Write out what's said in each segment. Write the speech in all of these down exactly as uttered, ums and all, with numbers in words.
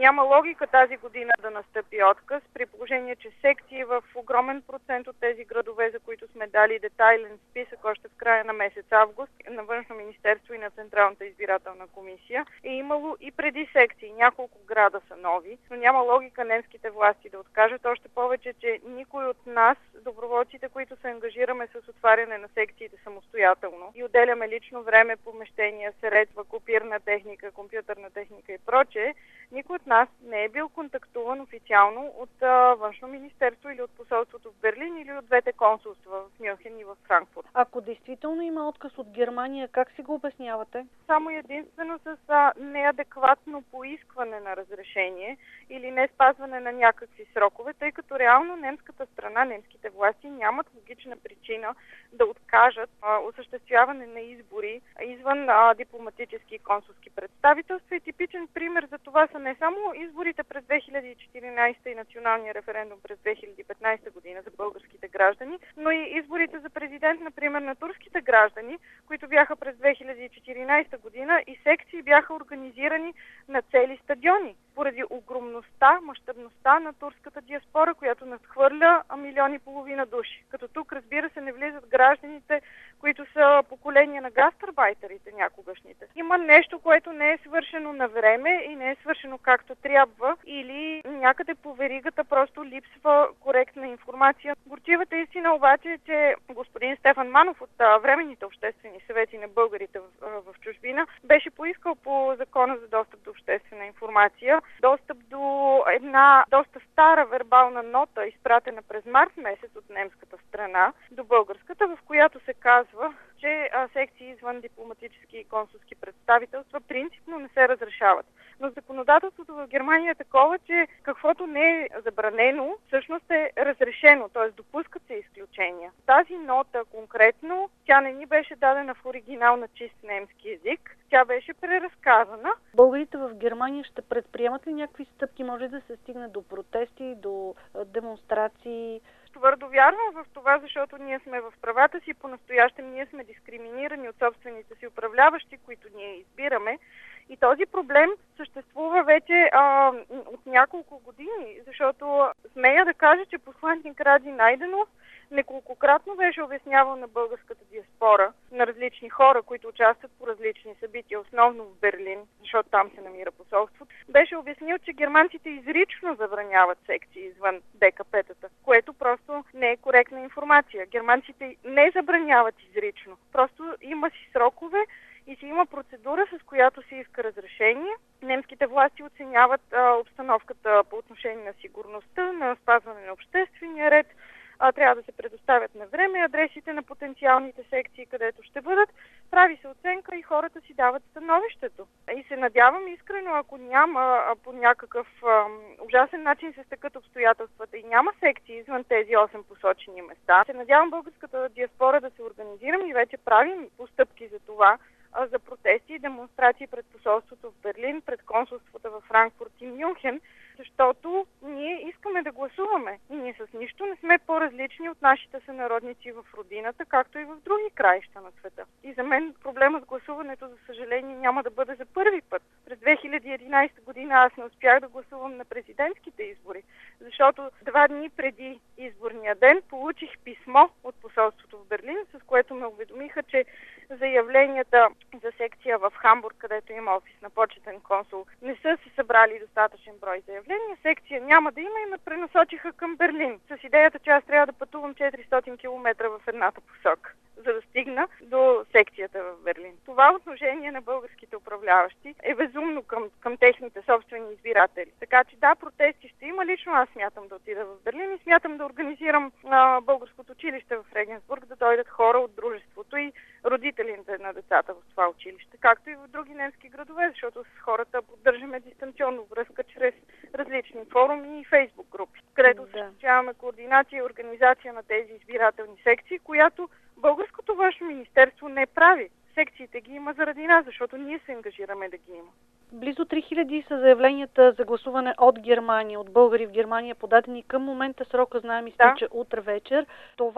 Няма логика тази година да настъпи отказ, при положение, че секции в огромен процент от тези градове, за които сме дали детайлен списък още в края на месец август на Външно министерство и на Централната избирателна комисия, е имало и преди секции. Няколко града са нови, но няма логика немските власти да откажат, още повече, че никой от нас, доброволците, които се ангажираме с отваряне на секциите самостоятелно и отделяме лично време, помещения, средства, копирна техника, компютърна техника и прочее, никой от нас не е бил контактуван официално от а, Външно министерство или от посолството в Берлин или от двете консулства в Мюнхен и в Франкфурт. Ако действително има отказ от Германия, как си го обяснявате? Само единствено с а, неадекватно поискване на разрешение или не спазване на някакви срокове, тъй като реално немската страна, немските власти нямат логична причина да откажат а, осъществяване на избори извън а, дипломатически и консулски представителства. И типичен пример за това са не само изборите през две хиляди и четиринадесета и националния референдум през две хиляди и петнадесета година за българските граждани, но и изборите за президент, например, на турските граждани, които бяха през две хиляди и четиринадесета година и секции бяха организирани на цели стадиони, поради огромността, мащабността на турската диаспора, която надхвърля милион и половина души. Като тук, разбира се, не влизат гражданите, които са поколение на гастарбайтерите някогашните. Има нещо, което не е свършено на време и не е свършено както трябва, или някъде по веригата просто липсва коректна информация. Горчивата истина обаче е, че господин Стефан Манов от а, Временните обществени съвети на българите в, а, в чужбина беше поискал по Закона за достъп до обществена информация достъп до една доста стара вербална нота, изпратена през март месец от немската страна до българската, в която се казва, че а, секции извън дипломатически и консулски представителства принципно не се разрешават. Но законодателството в Германия е такова, че каквото не е забранено, всъщност е разрешено, т.е. допускат се изключения. Тази нота конкретно, тя не ни беше дадена в оригинал на чист немски език, тя беше преразказана. Българите в Германия ще предприемат ли някакви стъпки? Може да се стигне до протести, до демонстрации? Твърдо вярвам в това, защото ние сме в правата си, по-настоящем ние сме дискриминирани от собствените си управляващи, които ние избираме. И този проблем съществува вече а, от няколко години, защото смея да кажа, че посланник Ради Найденов неколкократно беше обяснявал на българската диаспора, на различни хора, които участват по различни събития, основно в Берлин, защото там се намира посолството, беше обяснил, че германците изрично забраняват секции извън ДКП-тата, което просто не е коректна информация. Германците не забраняват изрично, просто има си срокове и си има процедура, с която се иска разрешение. Немските власти оценяват а, обстановката по отношение на сигурността, на спазване на обществения ред. А, трябва да се предоставят на време адресите на потенциалните секции, където ще бъдат. Прави се оценка и хората си дават становището. И се надявам искрено, ако няма а, по някакъв а, ужасен начин се стъкат обстоятелствата и няма секции извън тези осем посочени места, се надявам българската диаспора да се организираме и вече правим постъпки за това, за протести и демонстрации пред посолството в Берлин, пред консулствата във Франкфурт и Мюнхен, защото ние искаме да гласуваме. И ние с нищо не сме по-различни от нашите сънародници в родината, както и в други краища на света. И за мен проблемът с гласуването, за съжаление, няма да бъде за първи път. През две хиляди и единадесета година аз не успях да гласувам на президентските избори, защото два дни преди изборния ден получих писмо от посолството в Берлин, с което ме уведомиха, че заявленията за секция в Хамбург, където има офис на почетен консул, не са се събрали достатъчен брой заявления. Секция няма да има и ме пренасочиха към Берлин, с идеята, че аз трябва да пътувам четиристотин километра в едната посока, за да стигна до секцията в Берлин. Това отношение на българските управляващи е безумно към, към техните собствени избиратели. Така че да, протести ще има. Лично аз смятам да отида в Берлин и смятам да организирам а, българското училище в Регенсбург, да дойдат хора от дружеството и родителите на децата в това училище, както и в други немски градове, защото с хората поддържаме дистанционно връзка чрез различни форуми и фейсбук групи, където да. осъществяваме координация и организация на тези избирателни секции, която българското външно министерство не прави. Секциите ги има заради нас, защото ние се ангажираме да ги има. Близо три хиляди са заявленията за гласуване от Германия, от българи в Германия, подадени към момента. Срока, знаем, изтича да. утре вечер. Това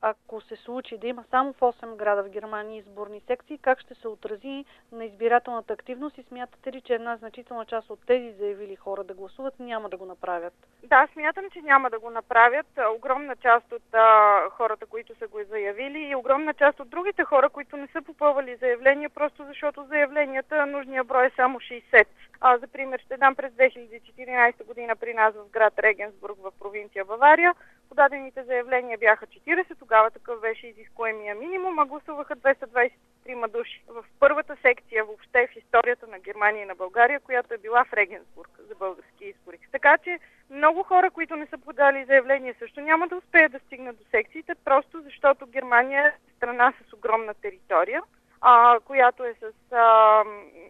ако се случи да има само в осем града в Германия изборни секции, как ще се отрази на избирателната активност и смятате ли, че една значителна част от тези заявили хора да гласуват няма да го направят? Да, смятам, че няма да го направят. Огромна част от а, хората, които са го заявили, и огромна част от другите хора, които не са попълвали заявления, просто защото заявленията, нужния брой е само шейсет. А, за пример ще дам през две хиляди и четиринадесета година при нас в град Регенсбург в провинция Бавария. Подадените заявления бяха четиридесет, тогава такъв беше изискуемия минимум, а гласуваха двеста двадесет и трима души. В първата секция въобще в историята на Германия и на България, която е била в Регенсбург за български избори. Така че много хора, които не са подали заявления, също няма да успеят да стигнат до секциите, просто защото Германия е страна с огромна територия, а, която е с а,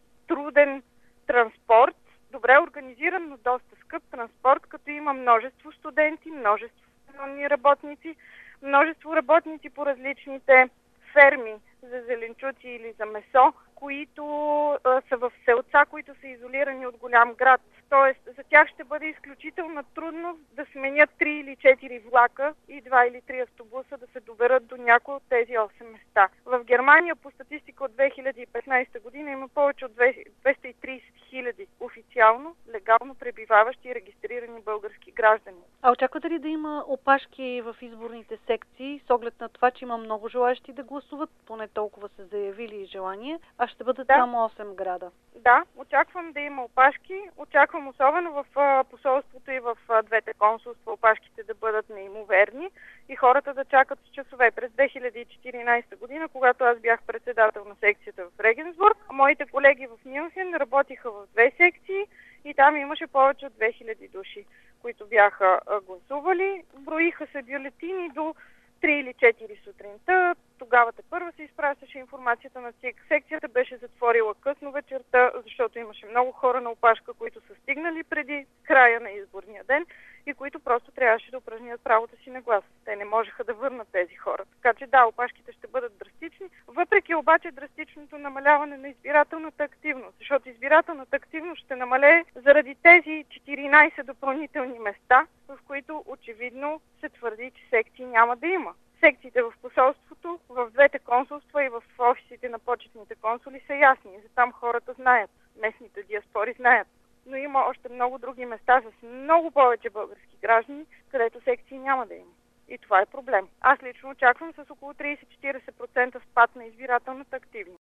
труден транспорт, добре организиран, но доста скъп транспорт, като има множество студенти, множество сезонни работници, множество работници по различните ферми за зеленчуци или за месо, които а, са в селца, които са изолирани от голям град. Тоест, за тях ще бъде изключително трудно да сменят три или четири влака и два или три автобуса да се доберат до някои от тези осем места. В Германия по статистика от две хиляди и петнадесета година има повече от двеста и тридесет хиляди официално, легално пребиваващи и регистрирани български граждани. А очаквате ли да има опашки в изборните секции с оглед на това, че има много желаящи да гласуват, поне толкова са заявили желание, а ще бъдат да. само осем града? Да, очаквам да има опашки. Очаквам особено в а, посолството и в а, двете консулства опашките да бъдат неимоверни и хората да чакат с часове. През две хиляди и четиринадесета година, когато аз бях председател на секцията в Регенсбург, моите колеги в Мюнхен работиха в две секции и там имаше повече от две хиляди души, които бяха а, гласували. Броиха се бюлетини до три или четири сутринта. Тогава тепърва се изпращаше информацията на ЦИК. Секцията беше затворила късно вечерта, защото имаше много хора на опашка, които са стигнали преди края на изборния ден и които просто трябваше да упражнят правото си на глас. Те не можеха да върнат тези хора. Така че да, опашките ще бъдат драстични, въпреки обаче драстичното намаляване на избирателната активност, защото избирателната активност ще намалее заради тези четиринадесет допълнителни места, в които очевидно се твърди, че секции няма да има. Секциите в посолството, в двете консулства и в офисите на почетните консули са ясни. За там хората знаят, местните диаспори знаят. Но има още много други места с много повече български граждани, където секции няма да има. И това е проблем. Аз лично очаквам с около тридесет до четиридесет процента спад на избирателната активност.